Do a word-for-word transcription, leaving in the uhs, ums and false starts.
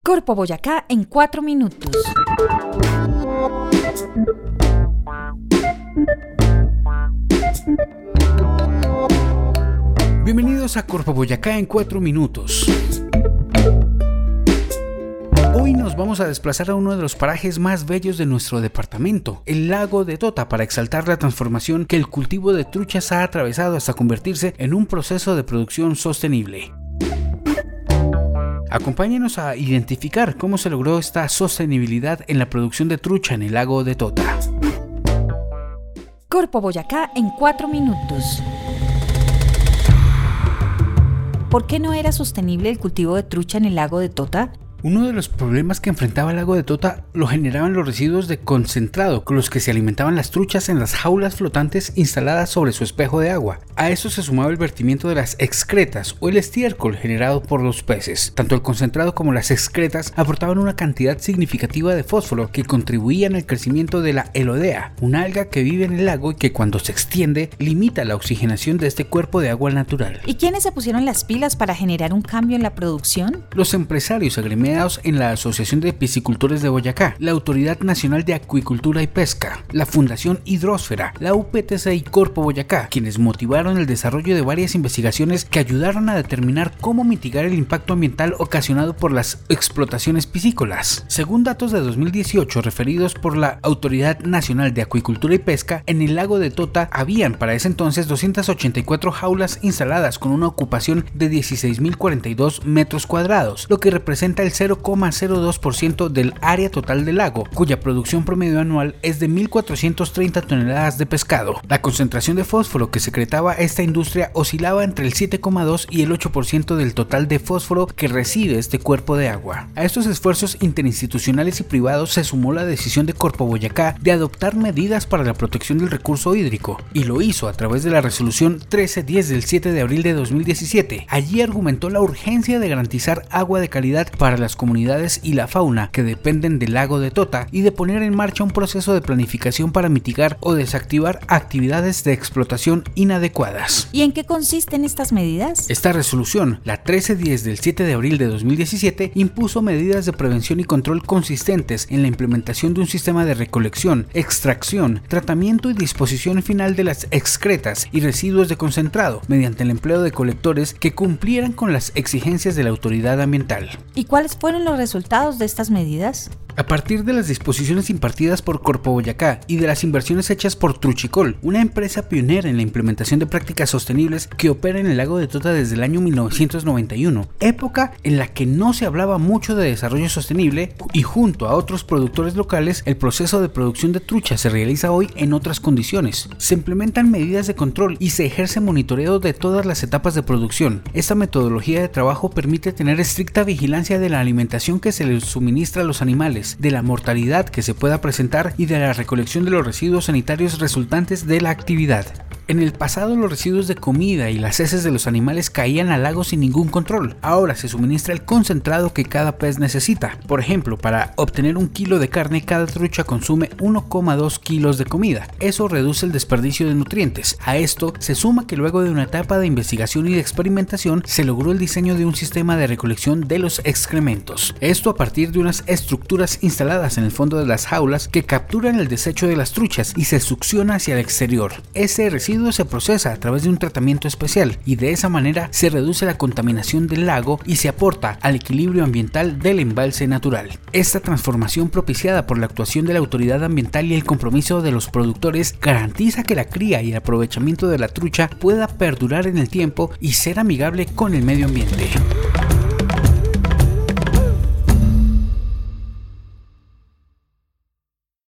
Corpo Boyacá en cuatro minutos. Bienvenidos a Corpo Boyacá en cuatro minutos. Hoy nos vamos a desplazar a uno de los parajes más bellos de nuestro departamento, el lago de Tota, para exaltar la transformación que el cultivo de truchas ha atravesado hasta convertirse en un proceso de producción sostenible. Acompáñenos a identificar cómo se logró esta sostenibilidad en la producción de trucha en el lago de Tota. Corpo Boyacá en cuatro minutos. ¿Por qué no era sostenible el cultivo de trucha en el lago de Tota? Uno de los problemas que enfrentaba el lago de Tota lo generaban los residuos de concentrado con los que se alimentaban las truchas en las jaulas flotantes instaladas sobre su espejo de agua. A eso se sumaba el vertimiento de las excretas o el estiércol generado por los peces. Tanto el concentrado como las excretas aportaban una cantidad significativa de fósforo que contribuían al crecimiento de la elodea, una alga que vive en el lago y que cuando se extiende limita la oxigenación de este cuerpo de agua natural. ¿Y quiénes se pusieron las pilas para generar un cambio en la producción? Los empresarios agremiados en la Asociación de Piscicultores de Boyacá, la Autoridad Nacional de Acuicultura y Pesca, la Fundación Hidrósfera, la U P T C y Corpo Boyacá, quienes motivaron el desarrollo de varias investigaciones que ayudaron a determinar cómo mitigar el impacto ambiental ocasionado por las explotaciones piscícolas. Según datos de dos mil dieciocho referidos por la Autoridad Nacional de Acuicultura y Pesca, en el lago de Tota habían para ese entonces doscientas ochenta y cuatro jaulas instaladas con una ocupación de dieciséis mil cuarenta y dos metros cuadrados, lo que representa el cero coma cero dos por ciento del área total del lago, cuya producción promedio anual es de mil cuatrocientas treinta toneladas de pescado. La concentración de fósforo que secretaba esta industria oscilaba entre el siete coma dos y el ocho por ciento del total de fósforo que recibe este cuerpo de agua. A estos esfuerzos interinstitucionales y privados se sumó la decisión de Corpo Boyacá de adoptar medidas para la protección del recurso hídrico, y lo hizo a través de la resolución trece diez del siete de abril de dos mil diecisiete. Allí argumentó la urgencia de garantizar agua de calidad para las comunidades y la fauna que dependen del lago de Tota y de poner en marcha un proceso de planificación para mitigar o desactivar actividades de explotación inadecuadas. ¿Y en qué consisten estas medidas? Esta resolución, la trece diez del siete de abril de dos mil diecisiete, impuso medidas de prevención y control consistentes en la implementación de un sistema de recolección, extracción, tratamiento y disposición final de las excretas y residuos de concentrado mediante el empleo de colectores que cumplieran con las exigencias de la autoridad ambiental. ¿Y cuáles fueron los resultados de estas medidas? A partir de las disposiciones impartidas por Corpo Boyacá y de las inversiones hechas por Truchicol, una empresa pionera en la implementación de prácticas sostenibles que opera en el lago de Tota desde el año mil novecientos noventa y uno, época en la que no se hablaba mucho de desarrollo sostenible, y junto a otros productores locales, el proceso de producción de trucha se realiza hoy en otras condiciones. Se implementan medidas de control y se ejerce monitoreo de todas las etapas de producción. Esta metodología de trabajo permite tener estricta vigilancia de la alimentación que se les suministra a los animales, de la mortalidad que se pueda presentar y de la recolección de los residuos sanitarios resultantes de la actividad. En el pasado los residuos de comida y las heces de los animales caían al lago sin ningún control. Ahora se suministra el concentrado que cada pez necesita. Por ejemplo, para obtener un kilo de carne, cada trucha consume uno coma dos kilos de comida. Eso reduce el desperdicio de nutrientes. A esto se suma que luego de una etapa de investigación y de experimentación se logró el diseño de un sistema de recolección de los excrementos. Esto a partir de unas estructuras instaladas en el fondo de las jaulas que capturan el desecho de las truchas y se succiona hacia el exterior. Ese residuo se procesa a través de un tratamiento especial y de esa manera se reduce la contaminación del lago y se aporta al equilibrio ambiental del embalse natural. Esta transformación propiciada por la actuación de la autoridad ambiental y el compromiso de los productores garantiza que la cría y el aprovechamiento de la trucha pueda perdurar en el tiempo y ser amigable con el medio ambiente.